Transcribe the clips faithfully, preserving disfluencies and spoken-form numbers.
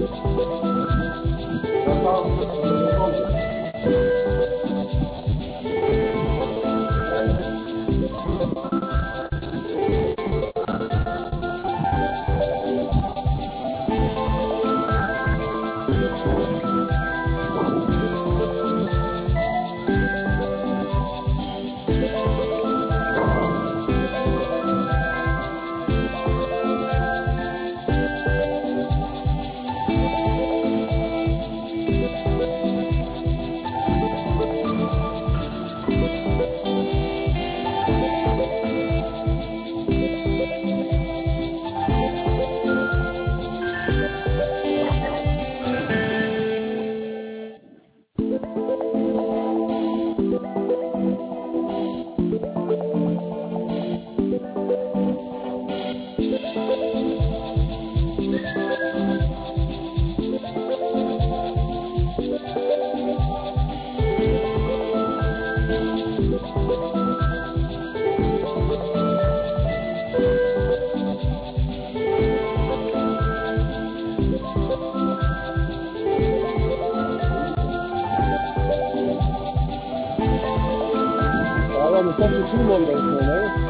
Tout le monde dans le fond, hein.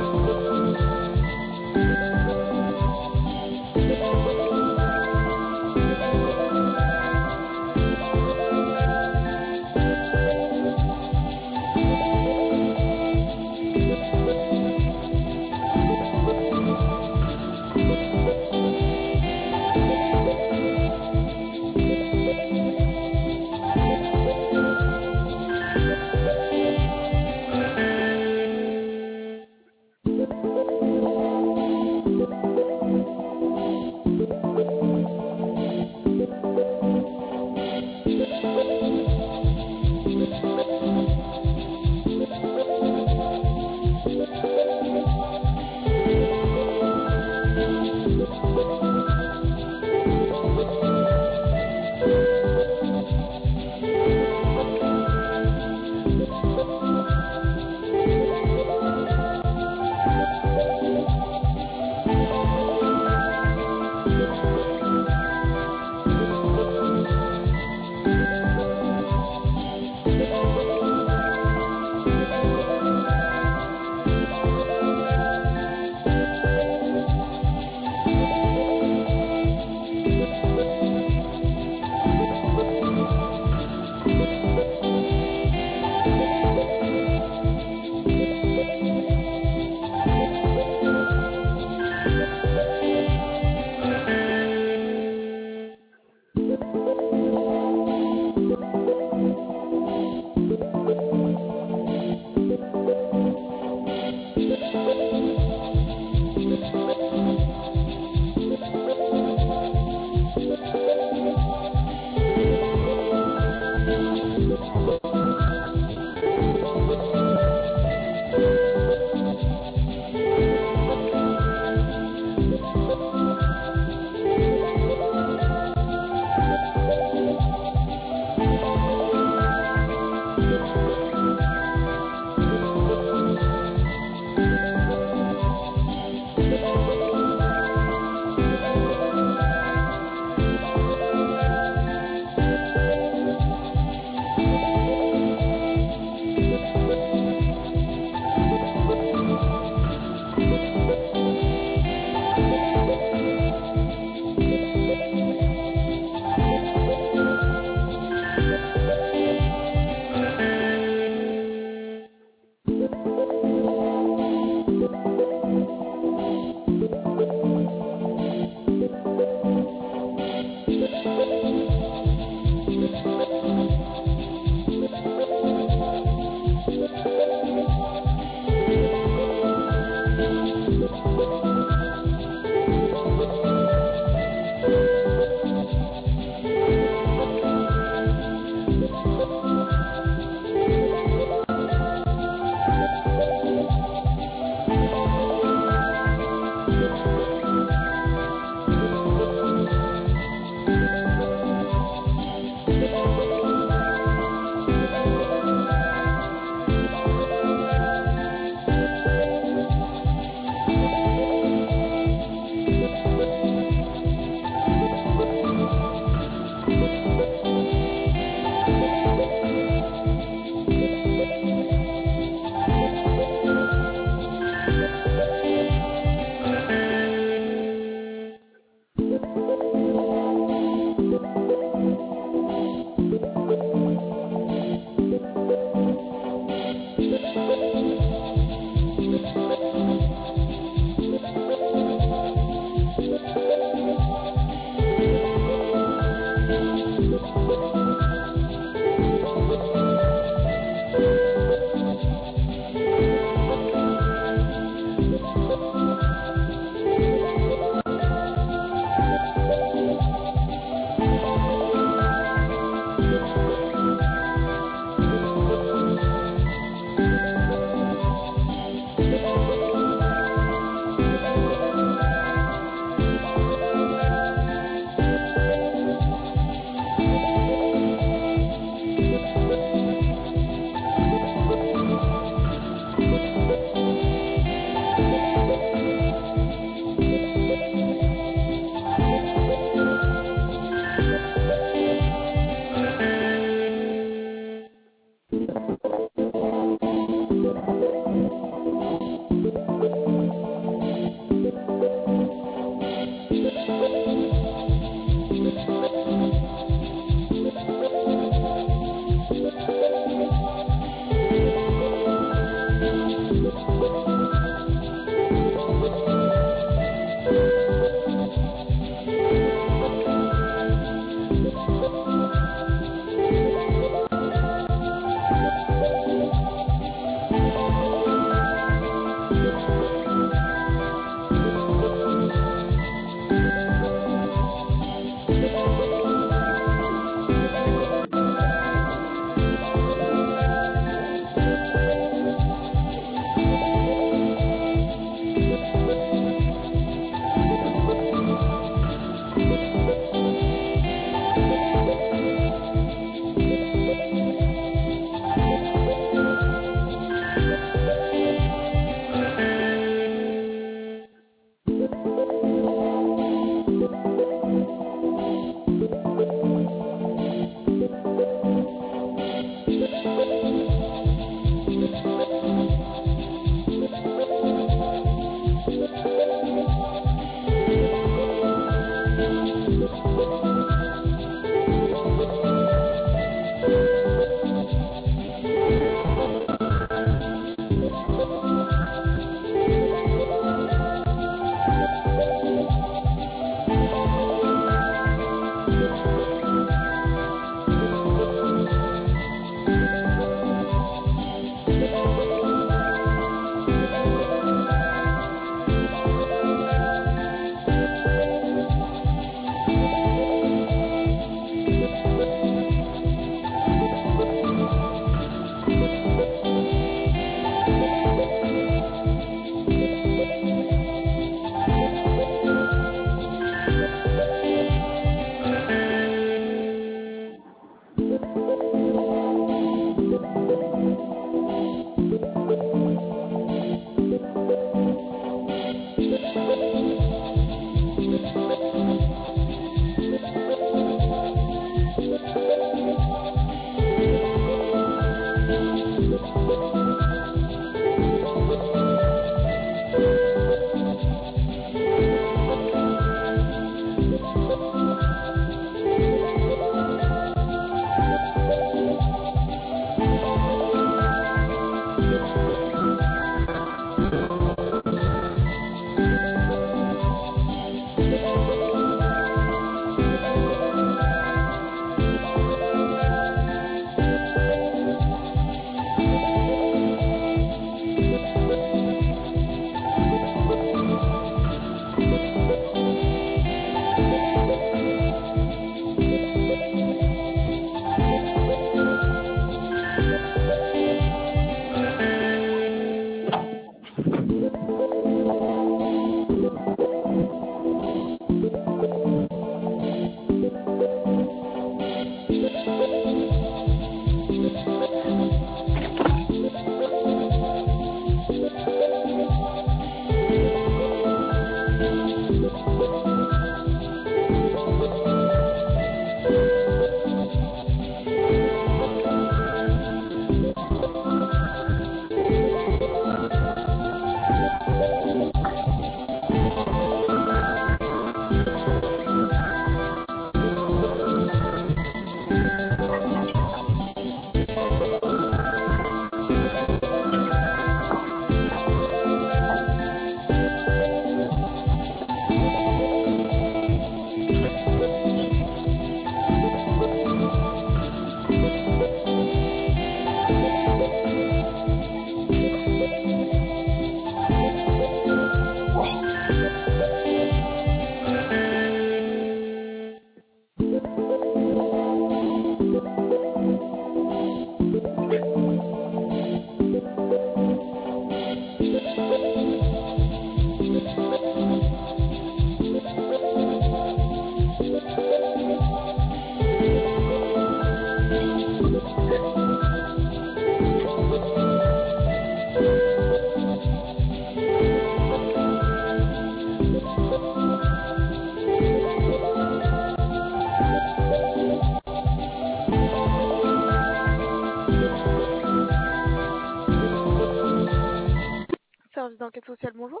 Service d'enquête sociale, bonjour.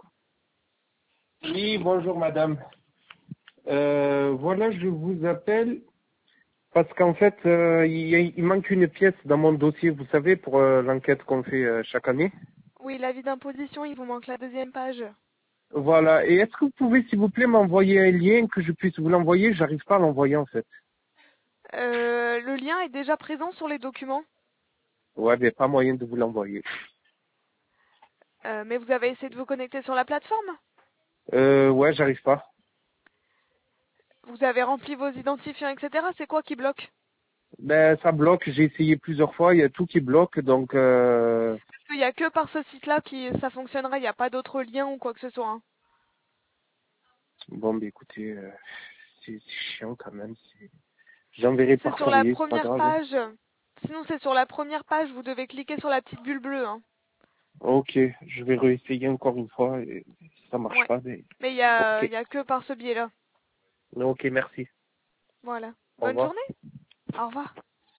Oui, bonjour madame. Euh, voilà, je vous appelle parce qu'en fait, euh, il, y a- il manque une pièce dans mon dossier, vous savez, pour euh, l'enquête qu'on fait euh, chaque année. Oui, l'avis d'imposition, il vous manque la deuxième page. Voilà, et est-ce que vous pouvez, s'il vous plaît, m'envoyer un lien que je puisse vous l'envoyer? J'arrive pas à l'envoyer en fait. Euh, le lien est déjà présent sur les documents, Ouais, mais pas moyen de vous l'envoyer. euh, mais vous avez essayé de vous connecter sur la plateforme. Euh, ouais, j'arrive pas. Vous avez rempli vos identifiants, et cetera. C'est quoi qui bloque? Ben, ça bloque, j'ai essayé plusieurs fois, il y a tout qui bloque, donc... Euh... Parce qu'il n'y a que par ce site-là que ça fonctionnera, il n'y a pas d'autres liens ou quoi que ce soit. Hein. Bon, ben écoutez, euh, c'est c'est chiant quand même. c'est- J'enverrai C'est par sur la courrier, c'est pas première grave. page. Sinon, c'est sur la première page, vous devez cliquer sur la petite bulle bleue. Hein. Ok, je vais réessayer encore une fois et si ça marche Ouais. pas, mais... Mais il n'y a, Ok, il y a que par ce biais-là. ok, merci. Voilà. Au Bonne revoir. journée. Au revoir.